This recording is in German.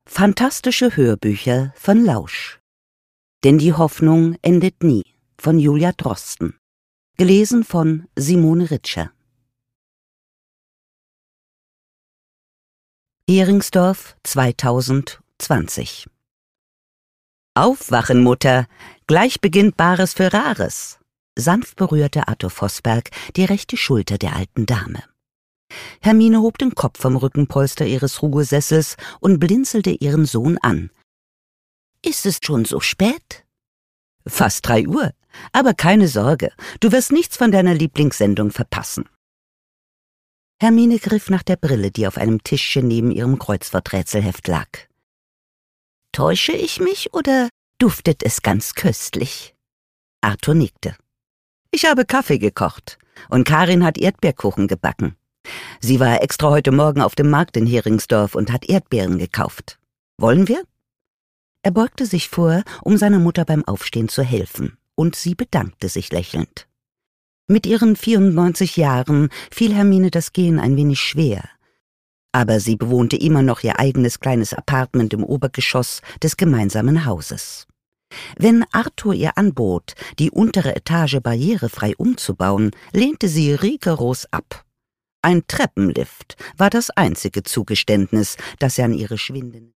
Fantastische Hörbücher von Lausch. Denn die Hoffnung endet nie von Julia Drosten. Gelesen von Simone Rietscher. Heringsdorf 2020. Aufwachen, Mutter! Gleich beginnt Bares für Rares! Sanft berührte Arthur Vosperg die rechte Schulter der alten Dame. Hermine hob den Kopf vom Rückenpolster ihres Ruhesessels und blinzelte ihren Sohn an. »Ist es schon so spät?« »Fast 3 Uhr. Aber keine Sorge, du wirst nichts von deiner Lieblingssendung verpassen.« Hermine griff nach der Brille, die auf einem Tischchen neben ihrem Kreuzworträtselheft lag. »Täusche ich mich oder duftet es ganz köstlich?« Arthur nickte. »Ich habe Kaffee gekocht und Karin hat Erdbeerkuchen gebacken. Sie war extra heute Morgen auf dem Markt in Heringsdorf und hat Erdbeeren gekauft. Wollen wir?« Er beugte sich vor, um seiner Mutter beim Aufstehen zu helfen, und sie bedankte sich lächelnd. Mit ihren 94 Jahren fiel Hermine das Gehen ein wenig schwer. Aber sie bewohnte immer noch ihr eigenes kleines Appartement im Obergeschoss des gemeinsamen Hauses. Wenn Arthur ihr anbot, die untere Etage barrierefrei umzubauen, lehnte sie rigoros ab. Ein Treppenlift war das einzige Zugeständnis, das er an ihre schwindende